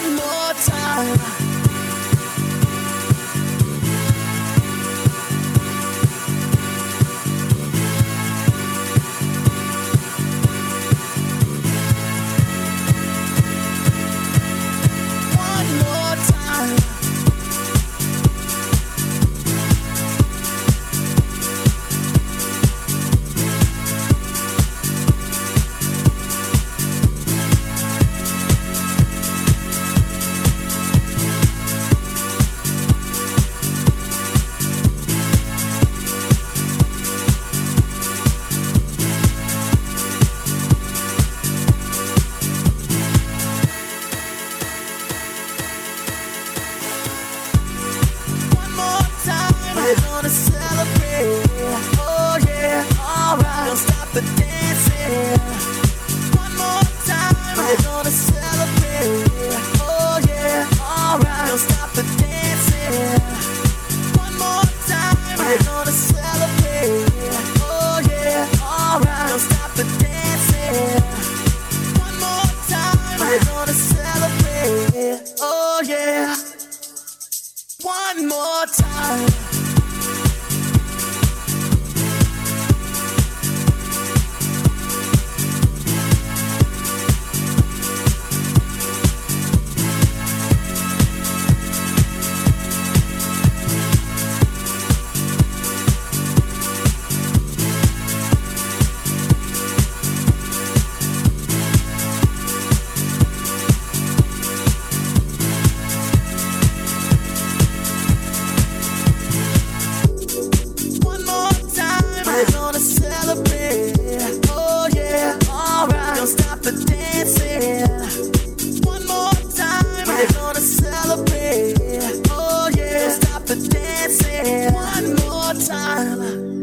One more time. We're gonna celebrate, oh yeah, alright. Don't stop the dancing. One more time. We're gonna celebrate, oh yeah, alright. Don't stop the dancing. One more time. We're gonna celebrate, oh yeah, alright. Don't stop the dancing. One more time. We're gonna celebrate, oh yeah. One more time. We're gonna celebrate, oh yeah, alright. Don't stop the dancing. One more time. We're gonna celebrate, oh yeah. Don't stop the dancing. One more time.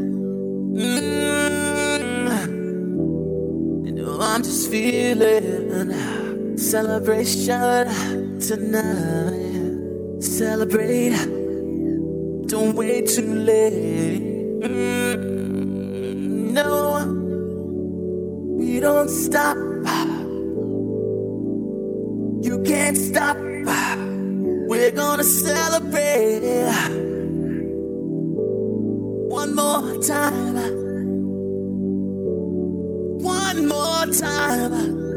You know I'm just feeling celebration tonight. Celebrate, don't wait too late. No, we don't stop. You can't stop. We're gonna celebrate. One more time. One more time.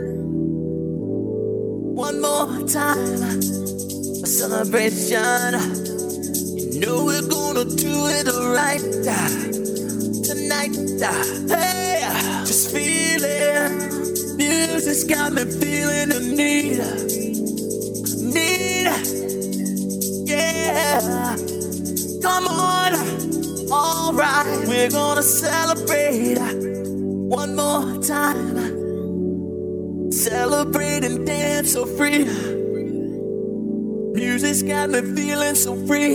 One more time. A celebration. You know we're gonna do it right tonight. Hey, just feeling. Music's got me feeling the need. Yeah. Come on. Alright, we're gonna celebrate one more time. Celebrate and dance so free. Music's got me feeling so free.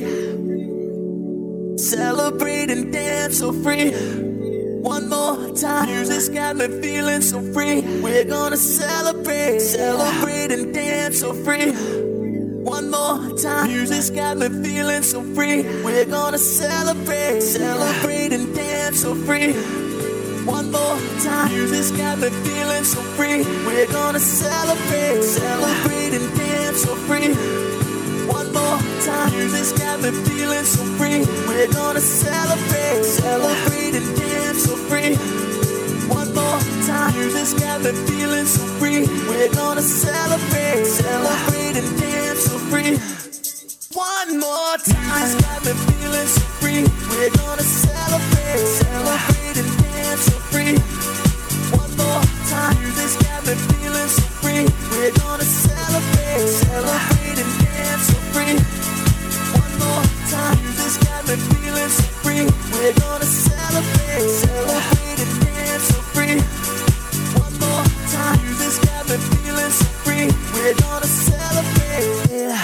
Celebrate and dance so free. One more time. Music's got me feeling so free. We're gonna celebrate. Celebrate and dance so free. One more time. Music's got me feeling so free. We're gonna celebrate. Celebrate and dance so free. One more time. Music's got me feeling so free. We're gonna celebrate. Celebrate and dance so free. One more time. Music's got me feeling so free. We're gonna celebrate. Celebrate and dance so free. One more time. Music's got me feeling so free. We're gonna celebrate. Celebrate and dance so free. One more time. Music's got me feeling so free. We're gonna celebrate. Celebrate and dance so free. One more time. Music's got me feeling so free. We're gonna celebrate. Celebrate and dance so free. One more time. Music's got me feeling so free. We're gonna celebrate. Celebrate and dance so free. One more time. Music's got me feeling so free. We're gonna celebrate.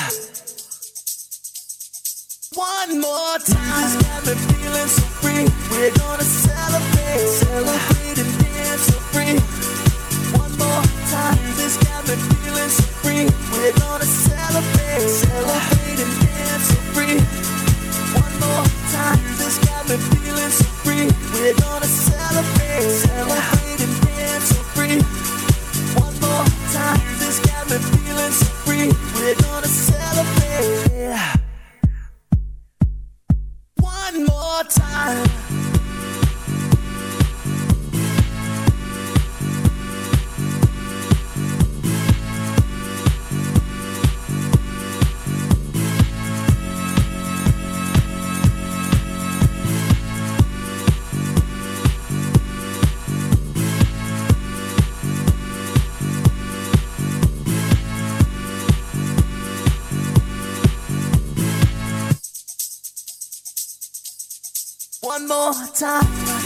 One more time. Music's got me feeling so free. We're gonna celebrate. Celebrate and dance so free. One more time. Music's got me feeling so free. We're gonna celebrate. Celebrate and dance so free. One more time. Music's got me feeling so free. We're gonna celebrate. Celebrate and dance so free. One more time. Music's got me feeling so free. We're gonna one more time.